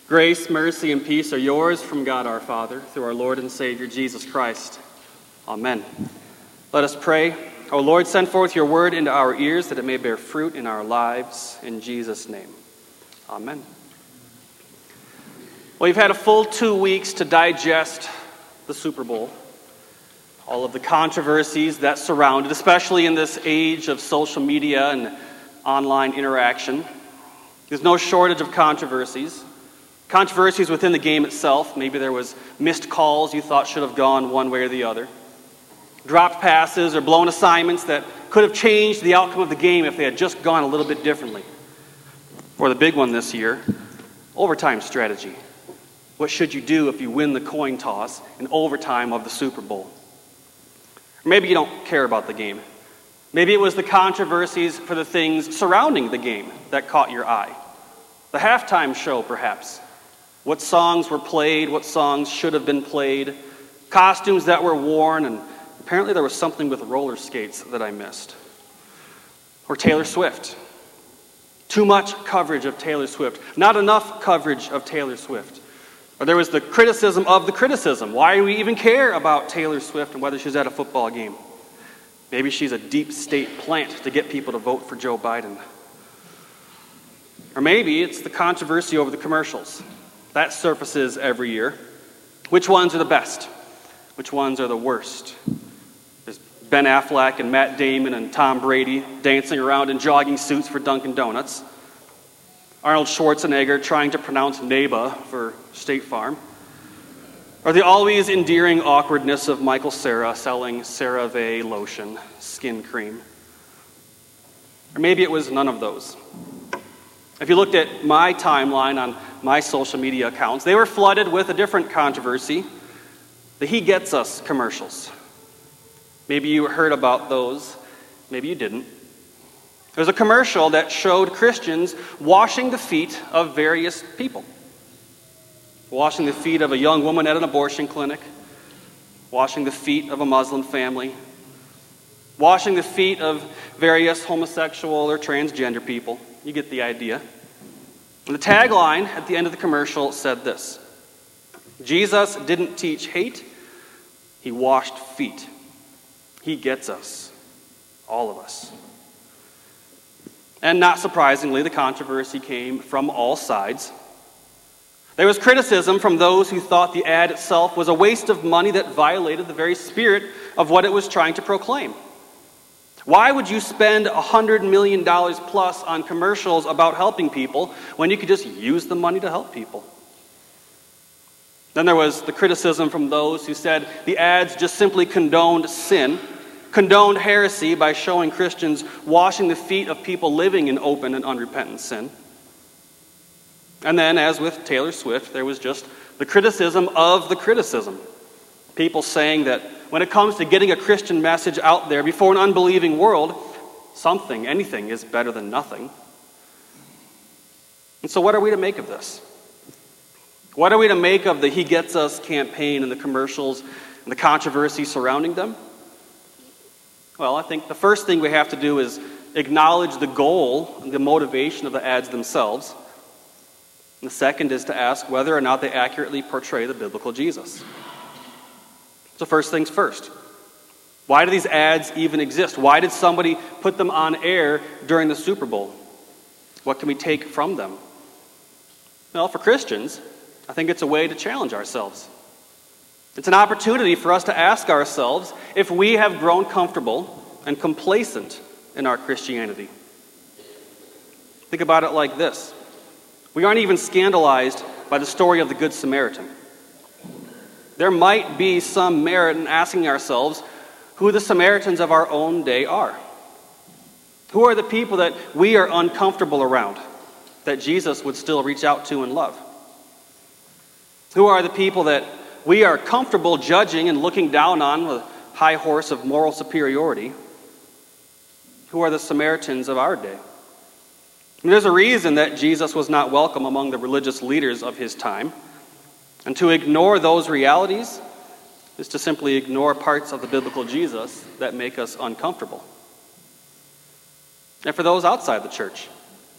Grace, mercy, and peace are yours from God our Father, through our Lord and Savior, Jesus Christ. Amen. Let us pray. O Lord, send forth your word into our ears that it may bear fruit in our lives. In Jesus' name. Amen. Well, you've had a full 2 weeks to digest the Super Bowl. All of the controversies that surround it, especially in this age of social media and online interaction. There's no shortage of controversies. Controversies within the game itself. Maybe there was missed calls you thought should have gone one way or the other. Dropped passes or blown assignments that could have changed the outcome of the game if they had just gone a little bit differently. Or the big one this year, overtime strategy. What should you do if you win the coin toss in overtime of the Super Bowl? Or maybe you don't care about the game. Maybe it was the controversies for the things surrounding the game that caught your eye. The halftime show, perhaps. What songs were played, what songs should have been played, costumes that were worn, and apparently there was something with roller skates that I missed. Or Taylor Swift. Too much coverage of Taylor Swift. Not enough coverage of Taylor Swift. Or there was the criticism of the criticism. Why do we even care about Taylor Swift and whether she's at a football game? Maybe she's a deep state plant to get people to vote for Joe Biden. Or maybe it's the controversy over the commercials. That surfaces every year. Which ones are the best? Which ones are the worst? There's Ben Affleck and Matt Damon and Tom Brady dancing around in jogging suits for Dunkin' Donuts. Arnold Schwarzenegger trying to pronounce Neighbor for State Farm. Or the always endearing awkwardness of Michael Cera selling CeraVe lotion, skin cream. Or maybe it was none of those. If you looked at my timeline on my social media accounts, they were flooded with a different controversy, the He Gets Us commercials. Maybe you heard about those, maybe you didn't. There was a commercial that showed Christians washing the feet of various people. Washing the feet of a young woman at an abortion clinic, washing the feet of a Muslim family, washing the feet of various homosexual or transgender people. You get the idea. And the tagline at the end of the commercial said this: Jesus didn't teach hate, he washed feet. He gets us, all of us. And not surprisingly, the controversy came from all sides. There was criticism from those who thought the ad itself was a waste of money that violated the very spirit of what it was trying to proclaim. Why would you spend $100 million plus on commercials about helping people when you could just use the money to help people? Then there was the criticism from those who said the ads just simply condoned sin, condoned heresy by showing Christians washing the feet of people living in open and unrepentant sin. And then, as with Taylor Swift, there was just the criticism of the criticism. People saying that when it comes to getting a Christian message out there before an unbelieving world, something, anything, is better than nothing. And so what are we to make of this? What are we to make of the He Gets Us campaign and the commercials and the controversy surrounding them? Well, I think the first thing we have to do is acknowledge the goal and the motivation of the ads themselves. And the second is to ask whether or not they accurately portray the biblical Jesus. So first things first. Why do these ads even exist? Why did somebody put them on air during the Super Bowl? What can we take from them? Well, for Christians, I think it's a way to challenge ourselves. It's an opportunity for us to ask ourselves if we have grown comfortable and complacent in our Christianity. Think about it like this. We aren't even scandalized by the story of the Good Samaritan. There might be some merit in asking ourselves who the Samaritans of our own day are. Who are the people that we are uncomfortable around, that Jesus would still reach out to and love? Who are the people that we are comfortable judging and looking down on with a high horse of moral superiority? Who are the Samaritans of our day? And there's a reason that Jesus was not welcome among the religious leaders of his time. And to ignore those realities is to simply ignore parts of the biblical Jesus that make us uncomfortable. And for those outside the church,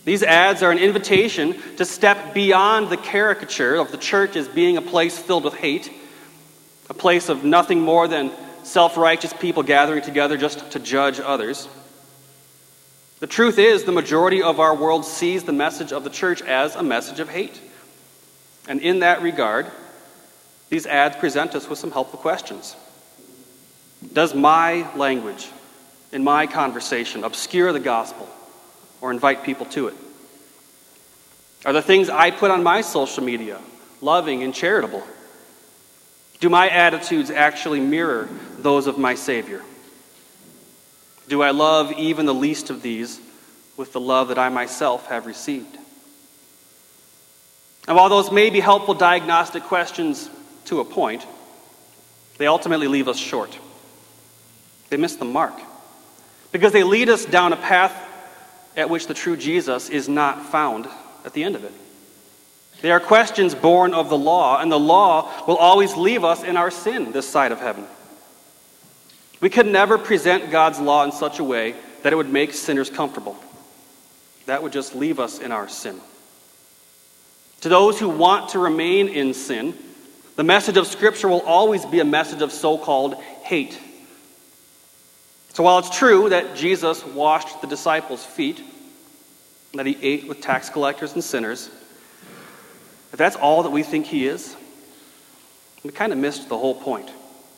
These ads are an invitation to step beyond the caricature of the church as being a place filled with hate, a place of nothing more than self-righteous people gathering together just to judge others. The truth is, the majority of our world sees the message of the church as a message of hate. And in that regard, these ads present us with some helpful questions. Does my language in my conversation obscure the gospel or invite people to it? Are the things I put on my social media loving and charitable? Do my attitudes actually mirror those of my Savior? Do I love even the least of these with the love that I myself have received? And while those may be helpful diagnostic questions to a point, they ultimately leave us short. They miss the mark because they lead us down a path at which the true Jesus is not found at the end of it. They are questions born of the law, and the law will always leave us in our sin this side of heaven. We could never present God's law in such a way that it would make sinners comfortable. That would just leave us in our sin. To those who want to remain in sin, the message of Scripture will always be a message of so-called hate. So while it's true that Jesus washed the disciples' feet, and that he ate with tax collectors and sinners, if that's all that we think he is, we kind of missed the whole point.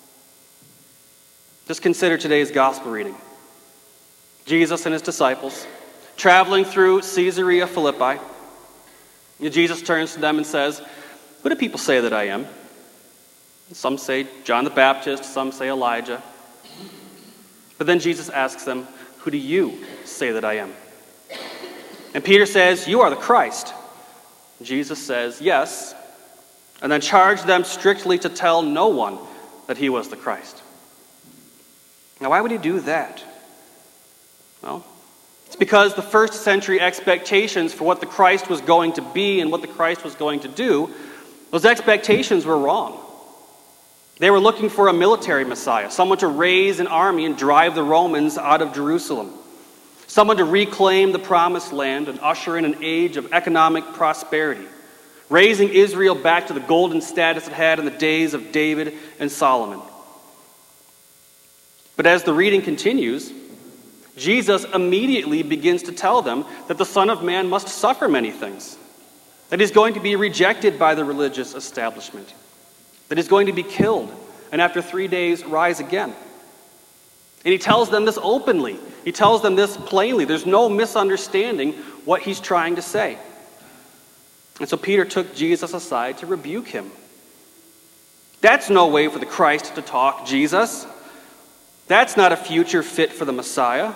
Just consider today's gospel reading. Jesus and his disciples traveling through Caesarea Philippi. Jesus turns to them and says, "Who do people say that I am?" Some say John the Baptist, some say Elijah. But then Jesus asks them, "Who do you say that I am?" And Peter says, "You are the Christ." Jesus says, "Yes," and then charged them strictly to tell no one that he was the Christ. Now, why would he do that? Well, it's because the first century expectations for what the Christ was going to be and what the Christ was going to do, those expectations were wrong. They were looking for a military Messiah, someone to raise an army and drive the Romans out of Jerusalem, someone to reclaim the promised land and usher in an age of economic prosperity, raising Israel back to the golden status it had in the days of David and Solomon. But as the reading continues, Jesus immediately begins to tell them that the Son of Man must suffer many things, that he's going to be rejected by the religious establishment, that he's going to be killed, and after 3 days rise again. And he tells them this openly. He tells them this plainly. There's no misunderstanding what he's trying to say. And so Peter took Jesus aside to rebuke him. That's no way for the Christ to talk, Jesus. That's not a future fit for the Messiah.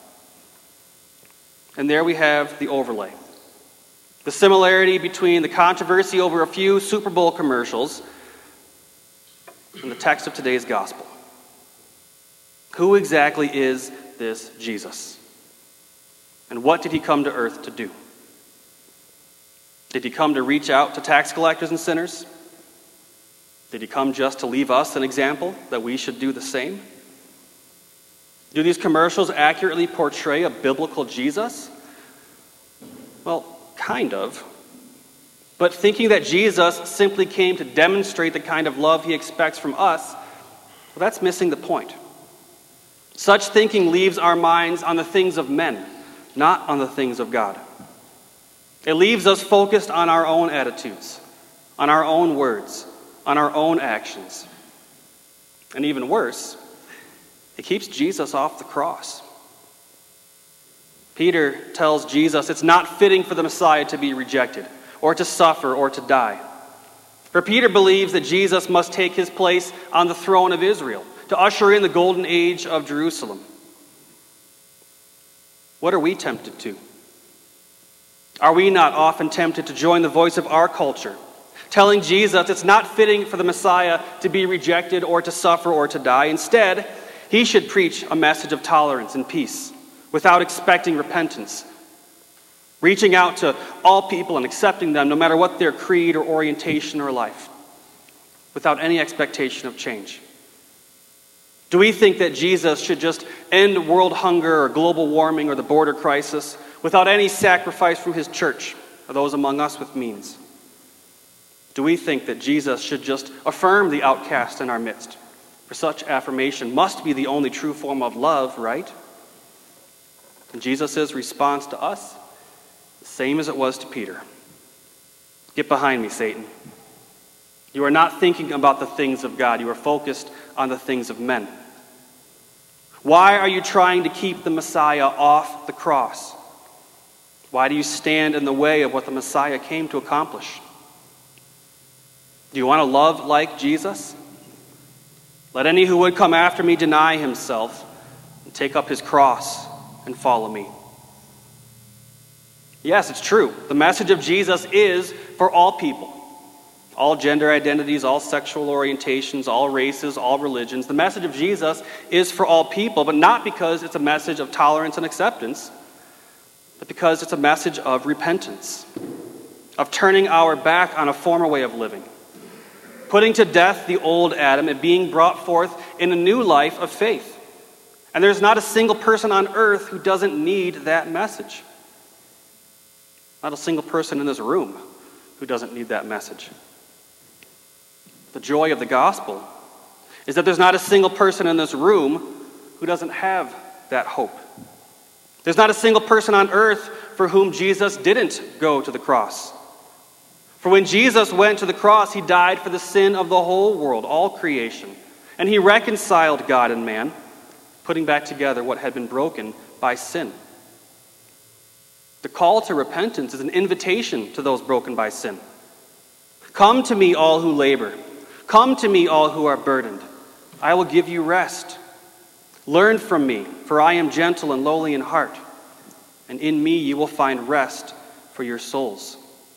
And there we have the overlay. The similarity between the controversy over a few Super Bowl commercials and the text of today's gospel. Who exactly is this Jesus? And what did he come to earth to do? Did he come to reach out to tax collectors and sinners? Did he come just to leave us an example that we should do the same? Do these commercials accurately portray a biblical Jesus? Well, kind of. But thinking that Jesus simply came to demonstrate the kind of love he expects from us, well, that's missing the point. Such thinking leaves our minds on the things of men, not on the things of God. It leaves us focused on our own attitudes, on our own words, on our own actions. And even worse, it keeps Jesus off the cross. Peter tells Jesus it's not fitting for the Messiah to be rejected, or to suffer, or to die. For Peter believes that Jesus must take his place on the throne of Israel, to usher in the golden age of Jerusalem. What are we tempted to? Are we not often tempted to join the voice of our culture, telling Jesus it's not fitting for the Messiah to be rejected or to suffer or to die? Instead, he should preach a message of tolerance and peace without expecting repentance, reaching out to all people and accepting them no matter what their creed or orientation or life, without any expectation of change. Do we think that Jesus should just end world hunger or global warming or the border crisis without any sacrifice from his church or those among us with means? Do we think that Jesus should just affirm the outcast in our midst? For such affirmation must be the only true form of love, right? And Jesus' response to us, the same as it was to Peter. Get behind me, Satan. You are not thinking about the things of God. You are focused on the things of men. Why are you trying to keep the Messiah off the cross? Why do you stand in the way of what the Messiah came to accomplish? Do you want to love like Jesus? Let any who would come after me deny himself and take up his cross and follow me. Yes, it's true. The message of Jesus is for all people. All gender identities, all sexual orientations, all races, all religions. The message of Jesus is for all people, but not because it's a message of tolerance and acceptance, but because it's a message of repentance, of turning our back on a former way of living, putting to death the old Adam and being brought forth in a new life of faith. And there's not a single person on earth who doesn't need that message. Not a single person in this room who doesn't need that message. The joy of the gospel is that there's not a single person in this room who doesn't have that hope. There's not a single person on earth for whom Jesus didn't go to the cross. For when Jesus went to the cross, he died for the sin of the whole world, all creation. And he reconciled God and man, putting back together what had been broken by sin. The call to repentance is an invitation to those broken by sin. Come to me, all who labor. Come to me, all who are burdened. I will give you rest. Learn from me, for I am gentle and lowly in heart, and in me you will find rest for your souls.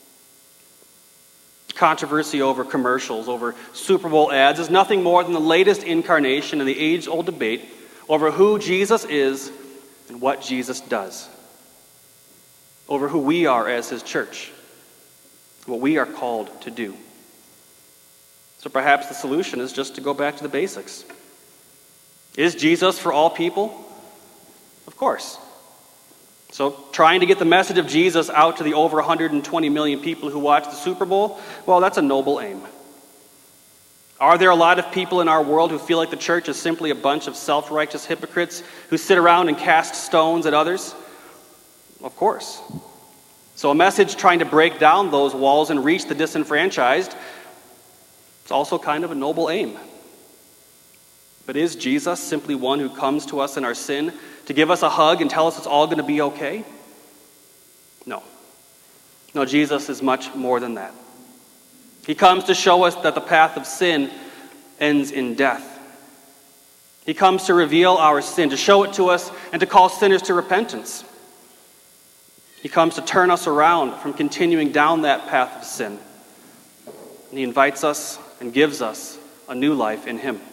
Controversy over commercials, over Super Bowl ads, is nothing more than the latest incarnation in the age-old debate over who Jesus is and what Jesus does, over who we are as his church, what we are called to do. So perhaps the solution is just to go back to the basics. Is Jesus for all people? Of course. So trying to get the message of Jesus out to the over 120 million people who watch the Super Bowl, well, that's a noble aim. Are there a lot of people in our world who feel like the church is simply a bunch of self-righteous hypocrites who sit around and cast stones at others? Of course. So a message trying to break down those walls and reach the disenfranchised, it's also kind of a noble aim. But is Jesus simply one who comes to us in our sin to give us a hug and tell us it's all going to be okay? No. No, Jesus is much more than that. He comes to show us that the path of sin ends in death. He comes to reveal our sin, to show it to us, and to call sinners to repentance. He comes to turn us around from continuing down that path of sin. And he invites us and gives us a new life in him.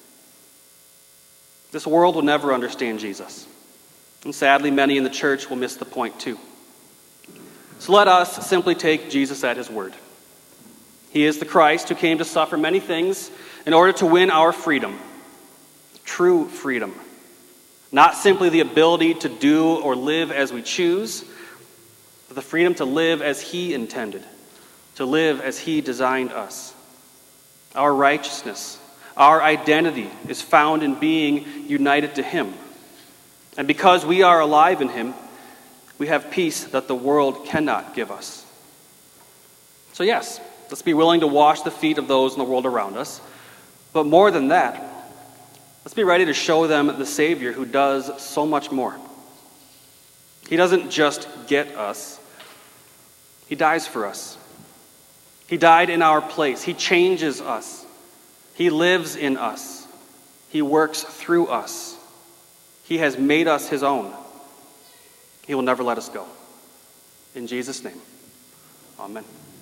This world will never understand Jesus. And sadly, many in the church will miss the point too. So let us simply take Jesus at his word. He is the Christ who came to suffer many things in order to win our freedom. True freedom. Not simply the ability to do or live as we choose, but the freedom to live as he intended, to live as he designed us. Our righteousness, our identity is found in being united to him. And because we are alive in him, we have peace that the world cannot give us. So yes, let's be willing to wash the feet of those in the world around us. But more than that, let's be ready to show them the Savior who does so much more. He doesn't just get us. He dies for us. He died in our place. He changes us. He lives in us. He works through us. He has made us his own. He will never let us go. In Jesus' name, amen.